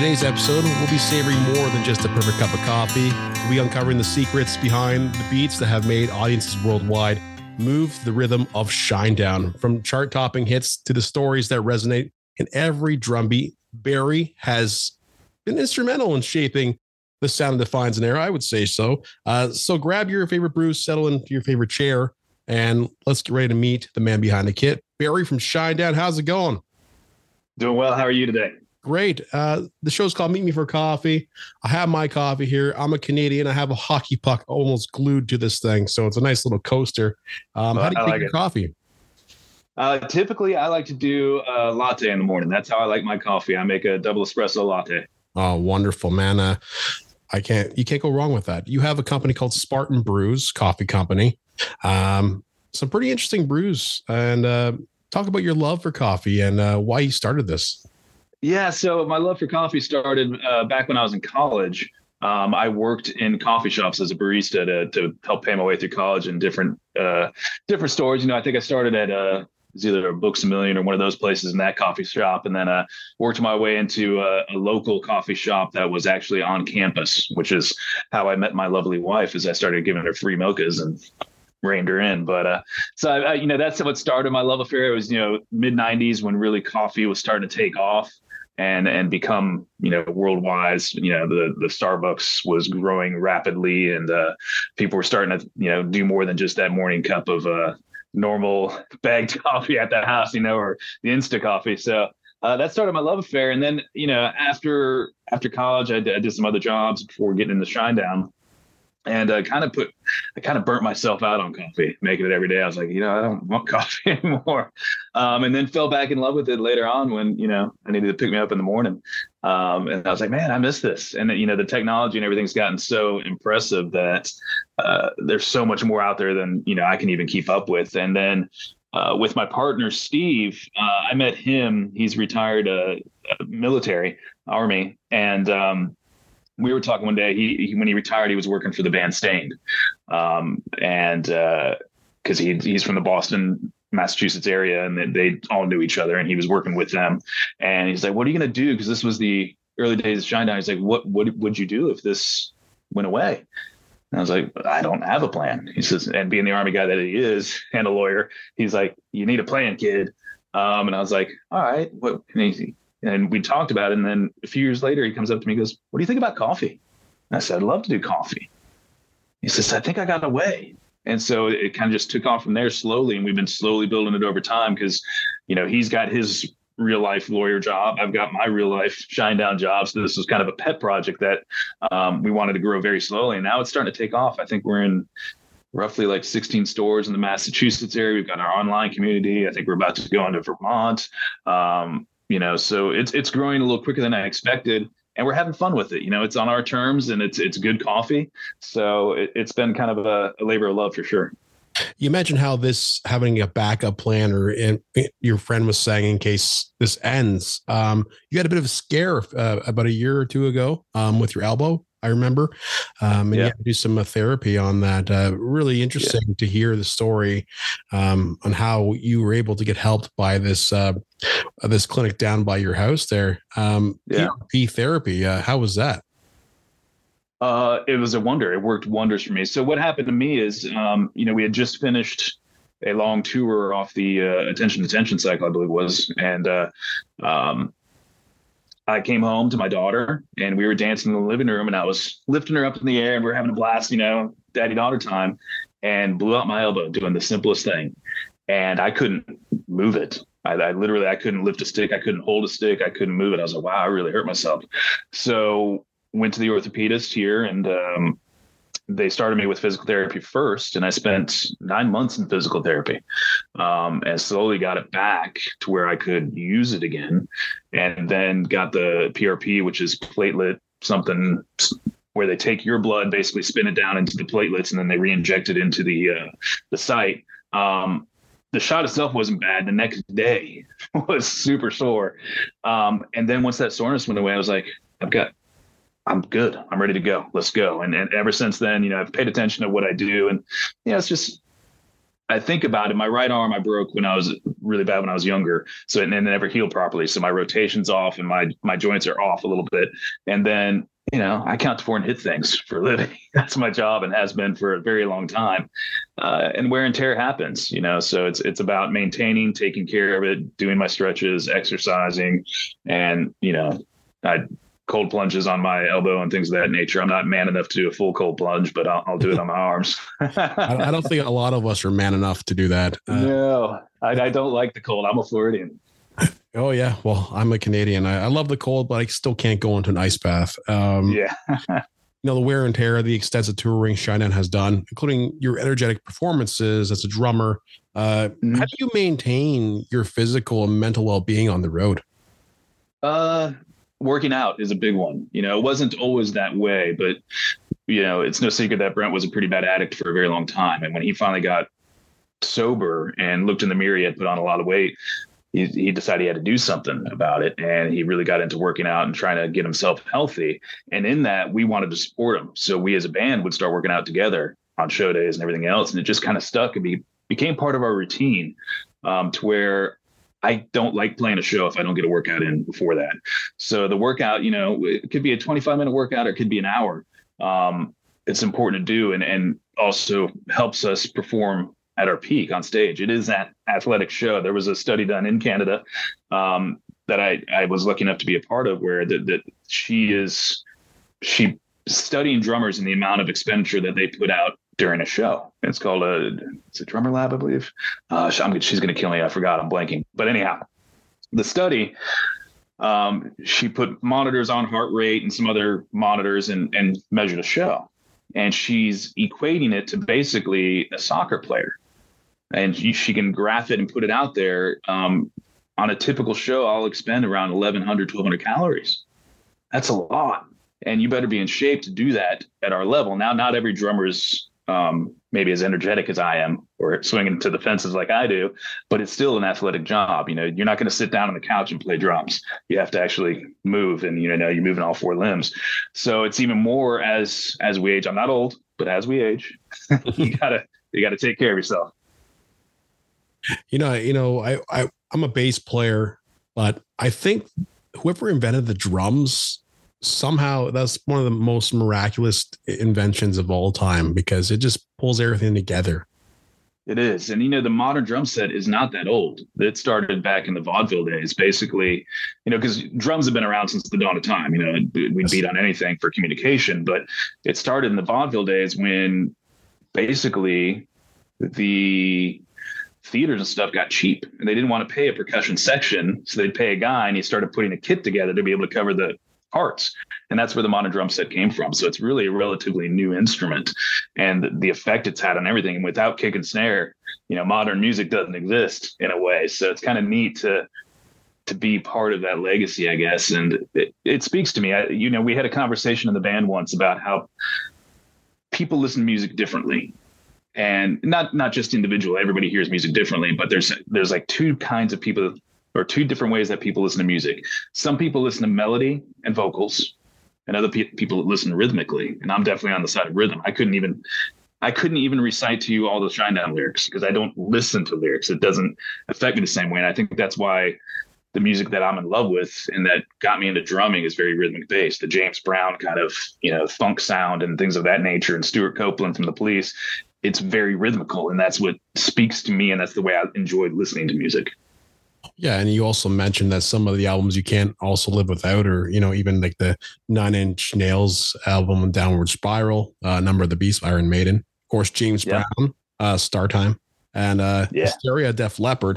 today's episode, we'll be savoring more than just a perfect cup of coffee. We'll be uncovering the secrets behind the beats that have made audiences worldwide move the rhythm of Shinedown. From chart-topping hits to the stories that resonate in every drumbeat, Barry has been instrumental in shaping the sound that defines an era, I would say so. So grab your favorite brews, settle into your favorite chair, and let's get ready to meet the man behind the kit. Barry from Shinedown, how's it going? Doing well. How are you today? Great. The show's called Meet Me for Coffee. I have my coffee here. I'm a Canadian. I have a hockey puck almost glued to this thing, so it's a nice little coaster. How do you take your coffee? Typically, I like to do a latte in the morning. That's how I like my coffee. I make a double espresso latte. Oh, wonderful, man. You can't go wrong with that. You have a company called Spartan Brews, coffee company. Some pretty interesting brews. And talk about your love for coffee and why you started this. Yeah, so my love for coffee started back when I was in college. I worked in coffee shops as a barista to help pay my way through college in different stores. You know, I think I started at it was either a Books A Million or one of those places in that coffee shop, and then worked my way into a local coffee shop that was actually on campus, which is how I met my lovely wife. As I started giving her free mochas and reined her in. But so that's what started my love affair. It was mid '90s when really coffee was starting to take off and become worldwide. The Starbucks was growing rapidly, and people were starting to do more than just that morning cup of normal bagged coffee at the house, or the Insta coffee. So that started my love affair. And then after college, I did some other jobs before getting into Shinedown. And I kind of burnt myself out on coffee, making it every day. I was like, I don't want coffee anymore. And then fell back in love with it later on when, I needed to pick me up in the morning. And I was like, man, I miss this. And the technology and everything's gotten so impressive that there's so much more out there than, I can even keep up with. And then with my partner, Steve, I met him. He's retired military, Army. And we were talking one day. He when he retired, he was working for the band Staind, and because he's from the Boston, Massachusetts area, and they all knew each other, and he was working with them. And he's like, "What are you going to do?" Because this was the early days of Shinedown. He's like, "What would you do if this went away?" And I was like, "I don't have a plan." He says, and being the Army guy that he is and a lawyer, he's like, "You need a plan, kid." And I was like, "All right, what?" And we talked about it. And then a few years later, he comes up to me and goes, "What do you think about coffee?" And I said, "I'd love to do coffee." He says, "I think I got a way." And so it kind of just took off from there slowly. And we've been slowly building it over time because, he's got his real life lawyer job. I've got my real life Shinedown job. So this was kind of a pet project that we wanted to grow very slowly. And now it's starting to take off. I think we're in roughly like 16 stores in the Massachusetts area. We've got our online community. I think we're about to go into Vermont. So it's growing a little quicker than I expected, and we're having fun with it. It's on our terms, and it's good coffee. So it's been kind of a labor of love for sure. You mentioned how having a backup plan, your friend was saying, in case this ends, you had a bit of a scare about a year or two ago with your elbow. I remember, and you had to do some therapy on that. Really interesting to hear the story on how you were able to get helped by this clinic down by your house there. PRP therapy. How was that? It was a wonder. It worked wonders for me. So what happened to me is, we had just finished a long tour off the Attention Detention cycle, I believe it was, and I came home to my daughter and we were dancing in the living room, and I was lifting her up in the air and we were having a blast, daddy-daughter time, and blew out my elbow doing the simplest thing. And I couldn't move it. I literally couldn't lift a stick. I couldn't hold a stick. I couldn't move it. I was like, wow, I really hurt myself. So went to the orthopedist here, and they started me with physical therapy first, and I spent 9 months in physical therapy, and slowly got it back to where I could use it again. And then got the PRP, which is platelet something, where they take your blood, basically spin it down into the platelets, and then they re-inject it into the site. The shot itself wasn't bad. The next day was super sore. And then once that soreness went away, I was like, I'm good. I'm ready to go. Let's go. And ever since then, I've paid attention to what I do. And, it's just, I think about it, my right arm I broke when I was really bad when I was younger. So and it never healed properly. So my rotation's off and my joints are off a little bit. And then, I count to four and hit things for a living. That's my job and has been for a very long time. And wear and tear happens, so it's about maintaining, taking care of it, doing my stretches, exercising, and, I cold plunges on my elbow and things of that nature. I'm not man enough to do a full cold plunge, but I'll do it on my arms. I don't think a lot of us are man enough to do that. No, I don't like the cold. I'm a Floridian. Oh yeah. Well, I'm a Canadian. I love the cold, but I still can't go into an ice bath. Yeah. The wear and tear, the extensive touring Shinedown has done, including your energetic performances as a drummer. How do you maintain your physical and mental well-being on the road? Working out is a big one. It wasn't always that way, but it's no secret that Brent was a pretty bad addict for a very long time. And when he finally got sober and looked in the mirror, he had put on a lot of weight. He decided he had to do something about it. And he really got into working out and trying to get himself healthy. And in that, we wanted to support him. So we as a band would start working out together on show days and everything else. And it just kind of stuck and became part of our routine, to where I don't like playing a show if I don't get a workout in before that. So the workout, it could be a 25-minute workout or it could be an hour. It's important to do and also helps us perform at our peak on stage. It is that athletic show. There was a study done in Canada that I was lucky enough to be a part of where that she studying drummers and the amount of expenditure that they put out during a show. It's called it's a Drummer Lab, I believe. She's going to kill me. I forgot. I'm blanking. But anyhow, the study, she put monitors on heart rate and some other monitors and measured a show. And she's equating it to basically a soccer player. And she can graph it and put it out there. On a typical show, I'll expend around 1,100, 1,200 calories. That's a lot. And you better be in shape to do that at our level. Now, not every drummer is maybe as energetic as I am or swinging to the fences like I do, but it's still an athletic job. You're not going to sit down on the couch and play drums. You have to actually move and, you're moving all four limbs. So it's even more as we age. I'm not old, but as we age, you gotta take care of yourself. I'm a bass player, but I think whoever invented the drums, somehow that's one of the most miraculous inventions of all time because it just pulls everything together. It is. And, the modern drum set is not that old. It started back in the vaudeville days, basically, because drums have been around since the dawn of time. We beat on anything for communication, but it started in the vaudeville days when basically the theaters and stuff got cheap and they didn't want to pay a percussion section. So they'd pay a guy and he started putting a kit together to be able to cover the parts. And that's where the modern drum set came from. So it's really a relatively new instrument and the effect it's had on everything. And without kick and snare, modern music doesn't exist in a way. So it's kind of neat to be part of that legacy, I guess. And it speaks to me. We had a conversation in the band once about how people listen to music differently. And not just individual, everybody hears music differently, but there's like two kinds of people or two different ways that people listen to music. Some people listen to melody and vocals, and other people listen rhythmically. And I'm definitely on the side of rhythm. I couldn't even recite to you all the Shinedown lyrics because I don't listen to lyrics. It doesn't affect me the same way. And I think that's why the music that I'm in love with and that got me into drumming is very rhythmic based. The James Brown kind of, funk sound and things of that nature, and Stuart Copeland from the Police. It's very rhythmical, and that's what speaks to me, and that's the way I enjoyed listening to music. Yeah, and you also mentioned that some of the albums you can't also live without, or even like the 9 Inch Nails album, Downward Spiral, Number of the Beast, Iron Maiden, of course, James Brown, Star Time, and Hysteria, Def Leppard.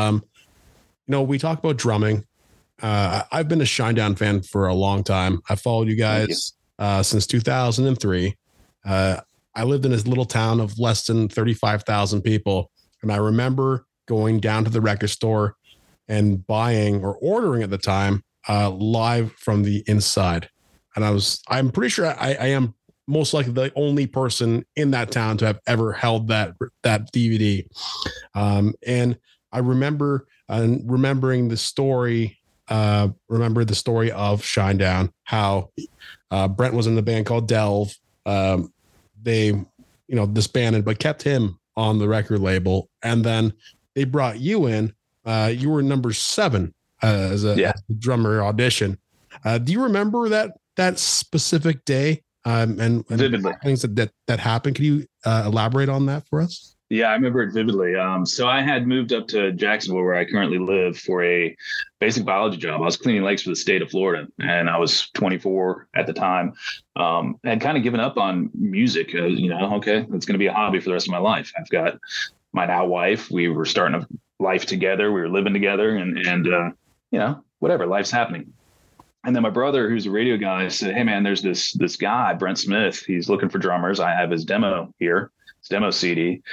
We talk about drumming. I've been a Shinedown fan for a long time. I followed you guys since 2003. I lived in this little town of less than 35,000 people. And I remember going down to the record store and buying or ordering at the time, Live from the Inside. And I'm pretty sure I am most likely the only person in that town to have ever held that DVD. And I remember remembering the story, of Shinedown, how Brent was in the band called Delve. They disbanded, but kept him on the record label, and then they brought you in. You were number 7 as a drummer audition. Do you remember that specific day and vividly things that happened? Can you elaborate on that for us? Yeah, I remember it vividly. So I had moved up to Jacksonville, where I currently live, for a basic biology job. I was cleaning lakes for the state of Florida, and I was 24 at the time. Had kind of given up on music. Okay, it's going to be a hobby for the rest of my life. I've got my now wife. We were starting a life together. We were living together, and whatever, life's happening. And then my brother, who's a radio guy, said, "Hey man, there's this guy, Brent Smith. He's looking for drummers. I have his demo here. Demo CD.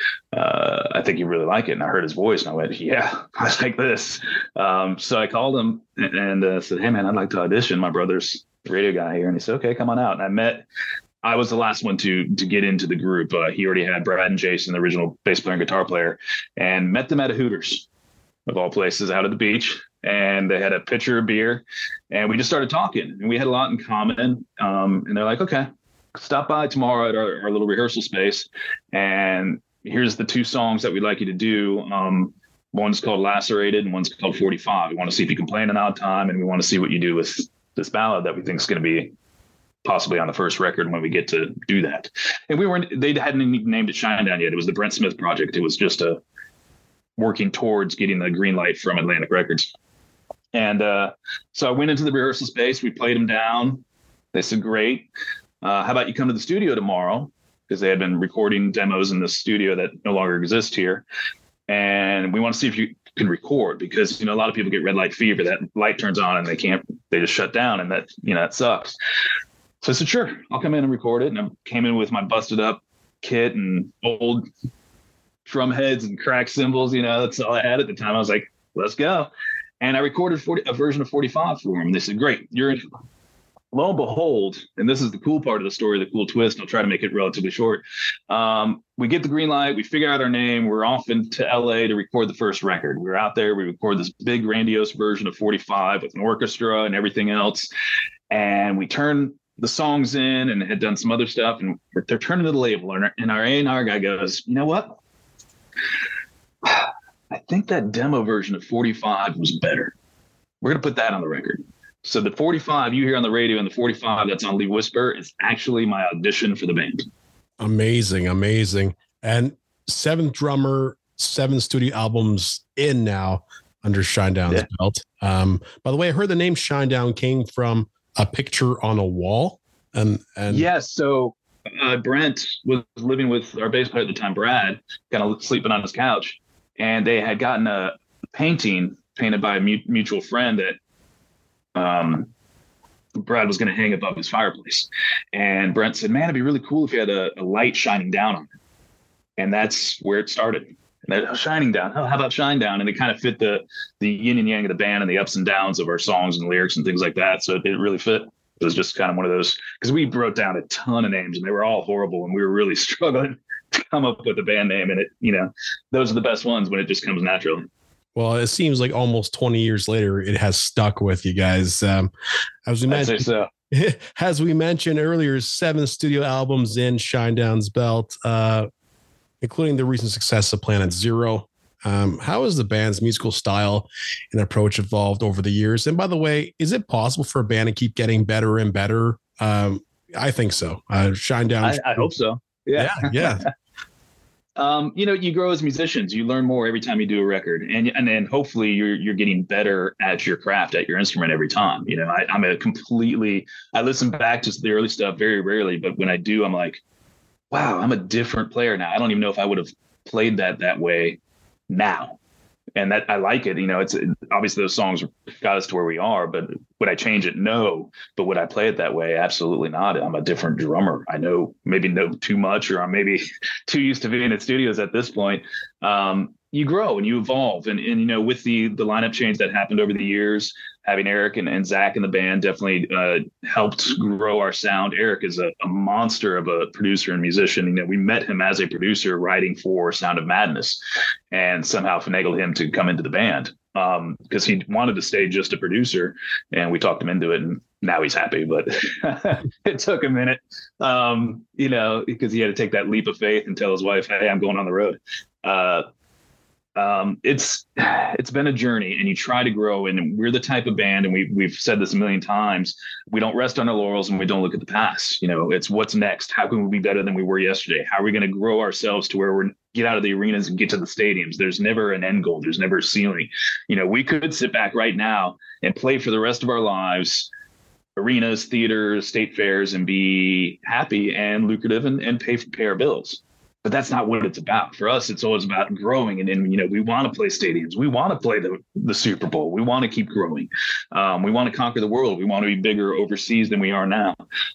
I think you really like it." And I heard his voice and I went, "Yeah, I like this." So I called him and said, "Hey man, I'd like to audition. My brother's the radio guy here." And he said, "Okay, come on out." And I was the last one to get into the group. He already had Brad and Jason, the original bass player and guitar player, and met them at a Hooters, of all places, out at the beach. And they had a pitcher of beer and we just started talking, and we had a lot in common. And they're like, "Okay, stop by tomorrow at our little rehearsal space, and here's the 2 songs that we'd like you to do. One's called Lacerated and one's called 45. We want to see if you can play in an odd time, and we want to see what you do with this ballad that we think is going to be possibly on the first record when we get to do that." And they hadn't even named it Shinedown yet. It was the Brent Smith project. It was just working towards getting the green light from Atlantic Records. And so I went into the rehearsal space. We played them down. They said, "Great. How about you come to the studio tomorrow?" Because they had been recording demos in the studio that no longer exists here. "And we want to see if you can record, because, a lot of people get red light fever. That light turns on and they just shut down, and that sucks." So I said, "Sure, I'll come in and record it." And I came in with my busted up kit and old drum heads and cracked cymbals. That's all I had at the time. I was like, "Let's go." And I recorded a version of 45 for them. They said, "Great, you're in." Lo and behold, and this is the cool part of the story, the cool twist, I'll try to make it relatively short. We get the green light, we figure out our name, we're off into LA to record the first record. We're out there, we record this big grandiose version of 45 with an orchestra and everything else. And we turn the songs in and had done some other stuff, and they're turning to the label, and our A&R guy goes, "You know what? I think that demo version of 45 was better. We're going to put that on the record." So the 45 you hear on the radio and the 45 that's on Leave Whisper is actually my audition for the band. Amazing. And 7th drummer, 7 studio albums in now under Shinedown's belt. By the way, I heard the name Shinedown came from a picture on a wall. And yes. So Brent was living with our bass player at the time, Brad, kind of sleeping on his couch. And they had gotten a painting painted by a mutual friend that Brad was going to hang above his fireplace. And Brent said, "Man, it'd be really cool if you had a light shining down on it." And that's where it started. And that, shining down. Oh, how about Shinedown? And it kind of fit the yin and yang of the band and the ups and downs of our songs and lyrics and things like that. So it really fit. It was just kind of one of those, because we wrote down a ton of names and they were all horrible, and we were really struggling to come up with a band name. And those are the best ones when it just comes naturally. Well, it seems like almost 20 years later, it has stuck with you guys. As we mentioned, so. As we mentioned earlier, 7 studio albums in Shinedown's belt, including the recent success of Planet Zero. How has the band's musical style and approach evolved over the years? And by the way, is it possible for a band to keep getting better and better? I think so. Shinedown. I hope so. Yeah. You grow as musicians. You learn more every time you do a record, and then hopefully you're getting better at your craft, at your instrument every time. I listen back to the early stuff very rarely, but when I do, I'm like, wow, I'm a different player now. I don't even know if I would have played that way now. And that I like it. It's obviously those songs got us to where we are, but would I change it? No. But would I play it that way? Absolutely not. I'm a different drummer. I know too much, or I'm maybe too used to being at studios at this point. You grow and you evolve. And with the lineup change that happened over the years, having Eric and Zach in the band definitely helped grow our sound. Eric is a monster of a producer and musician. We met him as a producer writing for Sound of Madness, and somehow finagled him to come into the band because he wanted to stay just a producer, and we talked him into it. And now he's happy, but it took a minute, because he had to take that leap of faith and tell his wife, "Hey, I'm going on the road." It's been a journey, and you try to grow. And we're the type of band, and we've said this a million times, we don't rest on our laurels and we don't look at the past. It's what's next. How can we be better than we were yesterday? How are we going to grow ourselves to where we're get out of the arenas and get to the stadiums? There's never an end goal. There's never a ceiling. We could sit back right now and play for the rest of our lives, arenas, theaters, state fairs, and be happy and lucrative and pay our bills. But that's not what it's about. For us, it's always about growing. And we want to play stadiums. We want to play the Super Bowl. We want to keep growing. We want to conquer the world. We want to be bigger overseas than we are now.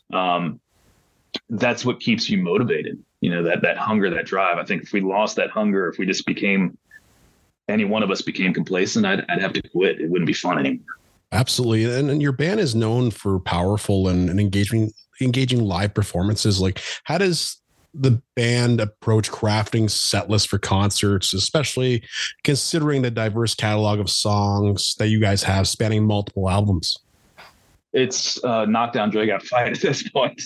That's what keeps you motivated. That hunger, that drive. I think if we lost that hunger, if we just any one of us became complacent, I'd have to quit. It wouldn't be fun anymore. Absolutely. And your band is known for powerful and engaging live performances. Like, how does the band approach crafting set lists for concerts, especially considering the diverse catalog of songs that you guys have spanning multiple albums? It's knockdown, drag out, fight at this point.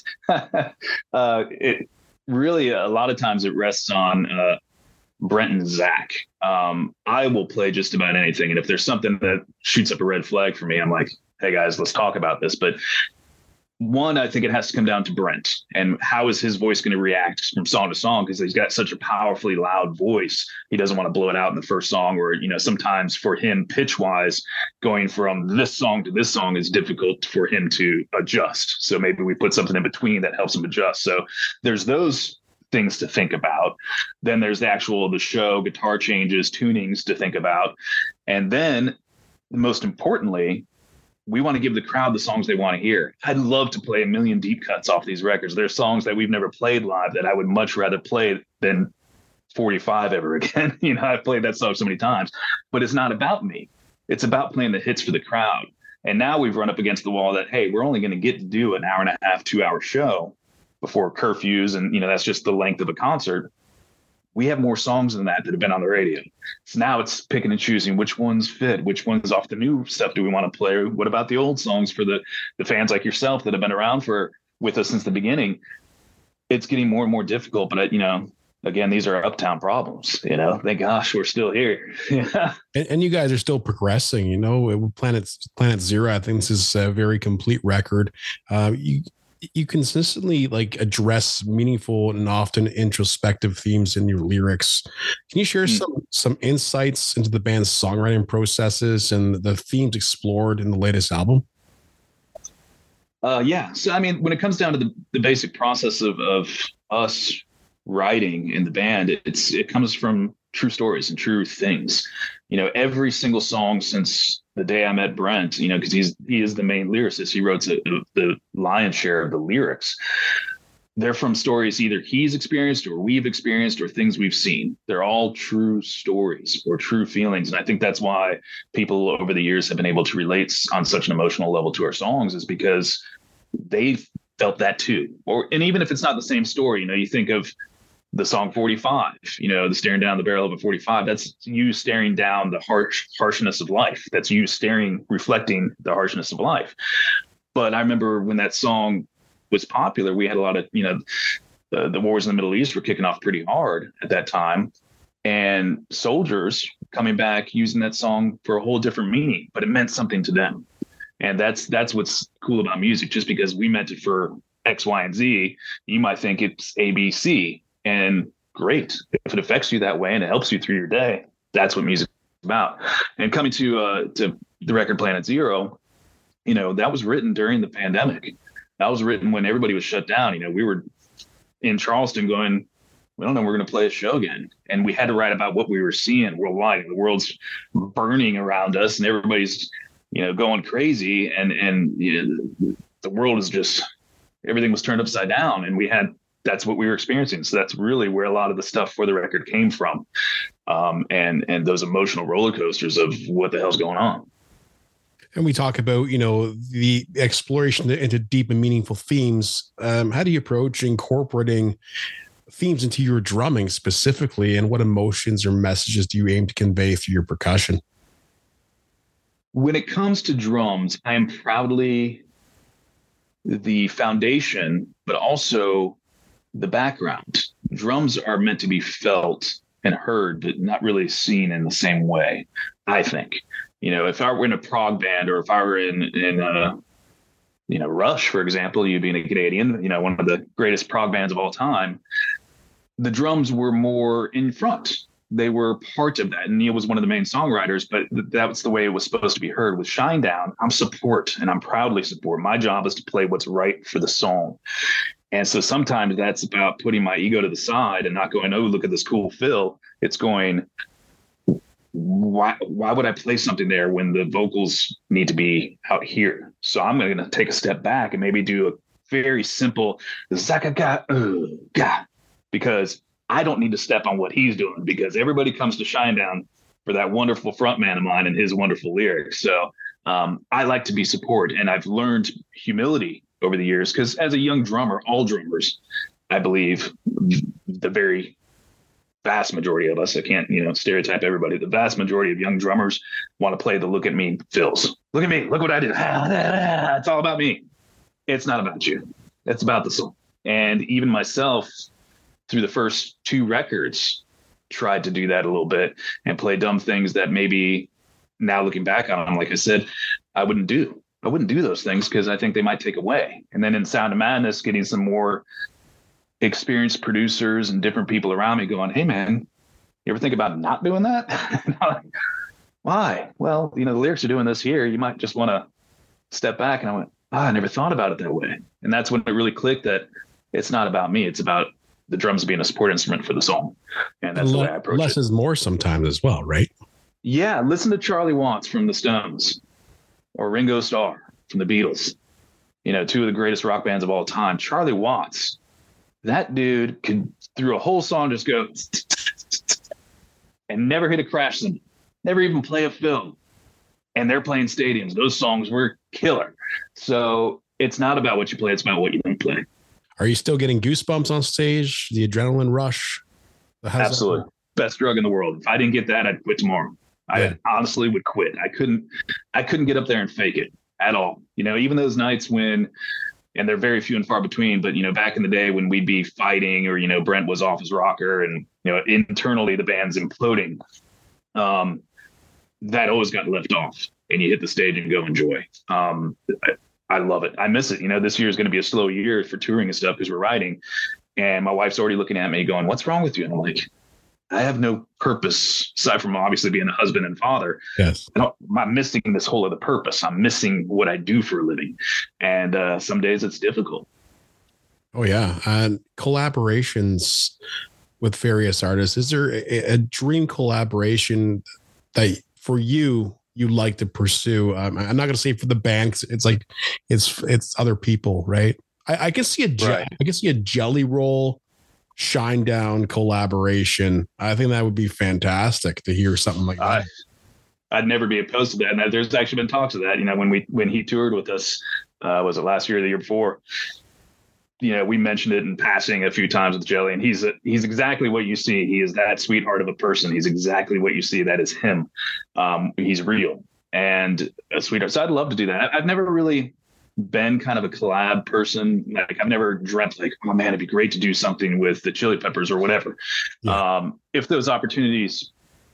It really, a lot of times it rests on Brent and Zach. I will play just about anything. And if there's something that shoots up a red flag for me, I'm like, hey guys, let's talk about this. But one, I think it has to come down to Brent and how is his voice going to react from song to song, because he's got such a powerfully loud voice. He doesn't want to blow it out in the first song, or, sometimes for him pitch wise, going from this song to this song is difficult for him to adjust. So maybe we put something in between that helps him adjust. So there's those things to think about. Then there's the show, guitar changes, tunings to think about. And then most importantly, we want to give the crowd the songs they want to hear. I'd love to play a million deep cuts off these records. There's songs that we've never played live that I would much rather play than 45 ever again. I've played that song so many times, but it's not about me. It's about playing the hits for the crowd. And now we've run up against the wall that, hey, we're only going to get to do an hour and a half, 2 hour show before curfews. And, that's just the length of a concert. We have more songs than that have been on the radio. So now it's picking and choosing which ones fit, which ones off the new stuff do we want to play? What about the old songs for the fans like yourself that have been around with us since the beginning? It's getting more and more difficult, but again, these are uptown problems, thank gosh we're still here. Yeah. And you guys are still progressing, Planet Zero. I think this is a very complete record. You consistently address meaningful and often introspective themes in your lyrics. Can you share some insights into the band's songwriting processes and the themes explored in the latest album? Yeah. So, when it comes down to the basic process of us writing in the band, it comes from true stories and true things. Every single song since the day I met Brent, because he is the main lyricist. He wrote the lion's share of the lyrics. They're from stories either he's experienced or we've experienced or things we've seen. They're all true stories or true feelings. And I think that's why people over the years have been able to relate on such an emotional level to our songs, is because they felt that too. And even if it's not the same story, you think of the song 45, the staring down the barrel of a 45, that's you staring down the harshness of life. That's you reflecting the harshness of life. But I remember when that song was popular, we had a lot of, the wars in the Middle East were kicking off pretty hard at that time. And soldiers coming back using that song for a whole different meaning, but it meant something to them. And that's what's cool about music. Just because we meant it for X, Y, and Z, you might think it's A, B, C. And great, if it affects you that way and it helps you through your day, that's what music is about. And coming to the record Planet Zero, that was written during the pandemic. That was written when everybody was shut down. We were in Charleston going, we don't know, we're going to play a show again. And we had to write about what we were seeing worldwide. The world's burning around us and everybody's, going crazy. And the world is just, everything was turned upside down. And that's what we were experiencing. So that's really where a lot of the stuff for the record came from. And those emotional roller coasters of what the hell's going on. And we talk about, the exploration into deep and meaningful themes. How do you approach incorporating themes into your drumming specifically, and what emotions or messages do you aim to convey through your percussion? When it comes to drums, I am proudly the foundation, but also the background. Drums are meant to be felt and heard, but not really seen in the same way, I think. If I were in a prog band, or if I were in Rush, for example, you being a Canadian, one of the greatest prog bands of all time, the drums were more in front. They were part of that. And Neil was one of the main songwriters, but that was the way it was supposed to be heard. With Shinedown, I'm support, and I'm proudly support. My job is to play what's right for the song. And so sometimes that's about putting my ego to the side and not going, oh, look at this cool fill. It's going, why would I play something there when the vocals need to be out here? So I'm going to take a step back and maybe do a very simple Zaka ga, because I don't need to step on what he's doing, because everybody comes to Shinedown for that wonderful frontman of mine and his wonderful lyrics. So I like to be support, and I've learned humility over the years, because as a young drummer, all drummers, I believe, the very vast majority of us, I can't, stereotype everybody, the vast majority of young drummers want to play the look at me fills. Look at me, look what I did. It's all about me. It's not about you. It's about the song. And even myself, through the first 2 records, tried to do that a little bit and play dumb things that maybe now looking back on them, like I said, I wouldn't do those things, because I think they might take away. And then in Sound of Madness, getting some more experienced producers and different people around me going, hey man, you ever think about not doing that? Like, why? Well, the lyrics are doing this here. You might just want to step back. And I went, I never thought about it that way. And that's when it really clicked that it's not about me. It's about the drums being a support instrument for the song. And that's the way I approach it. Less is more sometimes as well, right? Yeah. Listen to Charlie Watts from the Stones, or Ringo Starr from the Beatles, 2 of the greatest rock bands of all time. Charlie Watts, that dude could, through a whole song, just go and never hit a crash cymbal, never even play a fill. And they're playing stadiums. Those songs were killer. So it's not about what you play, it's about what you don't play. Are you still getting goosebumps on stage? The adrenaline rush? Absolutely. Best drug in the world. If I didn't get that, I'd quit tomorrow. I honestly would quit. I couldn't get up there and fake it at all. Even those nights when, and they're very few and far between, but back in the day when we'd be fighting, or Brent was off his rocker, and internally the band's imploding, that always got left off, and you hit the stage and go enjoy. I love it. I miss it. This year is going to be a slow year for touring and stuff, because we're writing, and my wife's already looking at me going, what's wrong with you? And I'm like, I have no purpose aside from obviously being a husband and father. Yes. I'm missing this whole other purpose. I'm missing what I do for a living. And some days it's difficult. Oh yeah. And collaborations with various artists. Is there a dream collaboration that for you like to pursue? I'm not going to say for the band, 'cause it's like, it's other people, right? I can see a Jelly Roll Shinedown collaboration. I think that would be fantastic to hear something like that. I'd never be opposed to that. And there's actually been talks of that. When he toured with us, was it last year or the year before? We mentioned it in passing a few times with Jelly, and he's exactly what you see. He is that sweetheart of a person. He's exactly what you see. That is him. He's real and a sweetheart. So I'd love to do that. I've never really been kind of a collab person. Like, I've never dreamt like, oh man, it'd be great to do something with the Chili Peppers or whatever. Yeah. If those opportunities,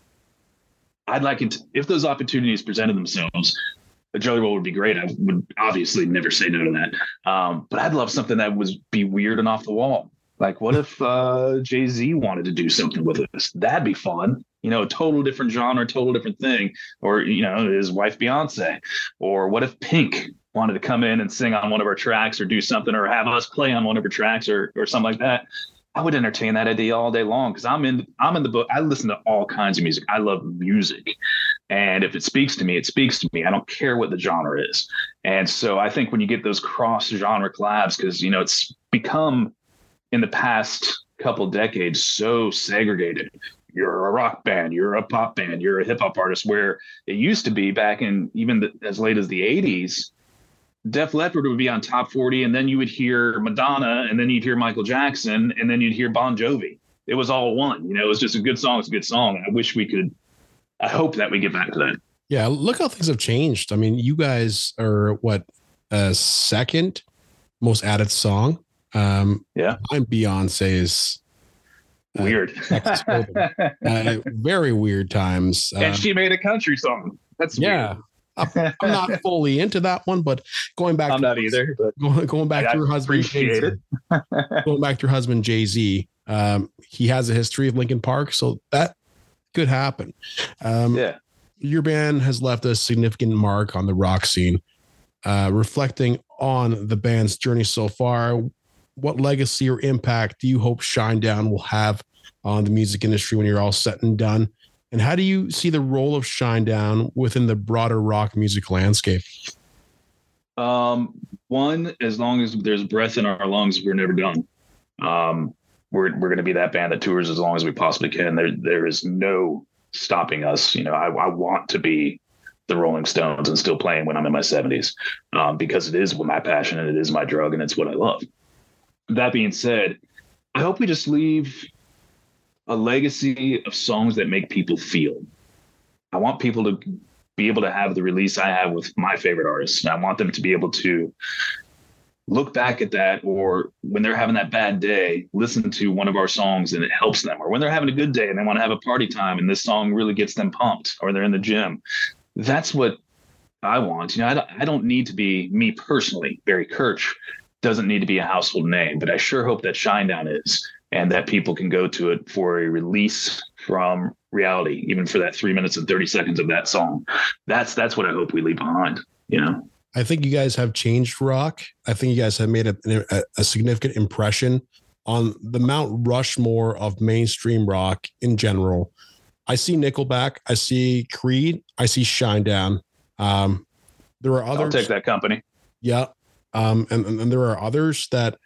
if those opportunities presented themselves, a Jelly Roll would be great. I would obviously never say no to that. But I'd love something that would be weird and off the wall. Like, what if Jay-Z wanted to do something with us? That'd be fun. A total different genre, total different thing. Or, his wife Beyonce. Or what if Pink wanted to come in and sing on one of our tracks, or do something, or have us play on one of our tracks, or something like that? I would entertain that idea all day long, because I'm in the book. I listen to all kinds of music. I love music. And if it speaks to me, it speaks to me. I don't care what the genre is. And so I think when you get those cross genre collabs, because, it's become in the past couple decades so segregated. You're a rock band, you're a pop band, you're a hip hop artist, where it used to be back in even as late as the 80s, Def Leppard would be on top 40, and then you would hear Madonna, and then you'd hear Michael Jackson, and then you'd hear Bon Jovi. It was all one. It was just a good song. It's a good song. I hope that we get back to that. Yeah, look how things have changed. I mean, you guys are second most added song. Yeah. I'm Beyonce's weird. Very weird times. And she made a country song. That's yeah. I'm not fully into that one, but going back, I'm not either. But going back to her husband, appreciate it. Going back to her husband Jay-Z, he has a history of Linkin Park, so that could happen. Yeah, your band has left a significant mark on the rock scene. Reflecting on the band's journey so far, what legacy or impact do you hope Shinedown will have on the music industry when you're all set and done? And how do you see the role of Shinedown within the broader rock music landscape? One, as long as there's breath in our lungs, we're never done. We're going to be that band that tours as long as we possibly can. There is no stopping us. I want to be the Rolling Stones and still playing when I'm in my 70s, because it is my passion and it is my drug and it's what I love. That being said, I hope we just leave a legacy of songs that make people feel. I want people to be able to have the release I have with my favorite artists. And I want them to be able to look back at that, or when they're having that bad day, listen to one of our songs and it helps them, or when they're having a good day and they want to have a party time and this song really gets them pumped, or they're in the gym. That's what I want. I don't need to be, me personally, Barry Kirch doesn't need to be a household name, but I sure hope that Shinedown is, and that people can go to it for a release from reality, even for that 3 minutes and 30 seconds of that song. That's what I hope we leave behind, I think you guys have changed rock. I think you guys have made a significant impression on the Mount Rushmore of mainstream rock in general. I see Nickelback, I see Creed, I see Shinedown. There are others. I'll take that company. Yeah. And there are others that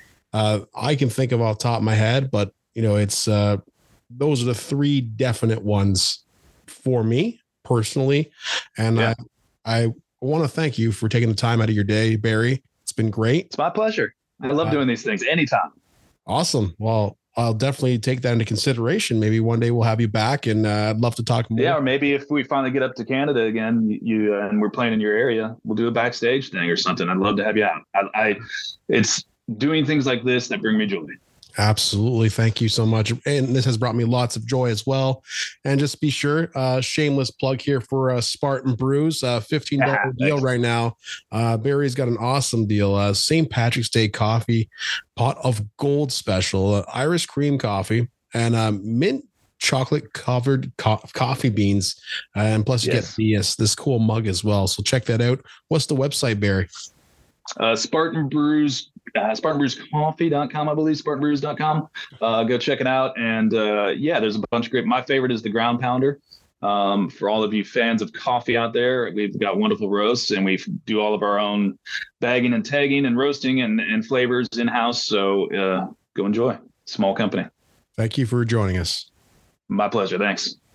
I can think of off the top of my head, but it's those are the three definite ones for me personally. And yeah. I want to thank you for taking the time out of your day, Barry. It's been great. It's my pleasure. I love doing these things anytime. Awesome. Well, I'll definitely take that into consideration. Maybe one day we'll have you back, and I'd love to talk more. Yeah, or maybe if we finally get up to Canada again, and we're playing in your area, we'll do a backstage thing or something. I'd love to have you out. It's doing things like this that bring me joy. Absolutely. Thank you so much. And this has brought me lots of joy as well. And just be sure, shameless plug here for Spartan Brews, $15 deal right now. Barry's got an awesome deal. St. Patrick's Day coffee, pot of gold special, Irish cream coffee, and mint chocolate covered coffee beans. And plus you get this cool mug as well. So check that out. What's the website, Barry? Spartan Brews. SpartanBrewsCoffee.com, I believe, SpartanBrews.com. Go check it out. And there's a bunch of great. My favorite is the Ground Pounder. For all of you fans of coffee out there, we've got wonderful roasts, and we do all of our own bagging and tagging and roasting and flavors in-house. So go enjoy. Small company. Thank you for joining us. My pleasure. Thanks.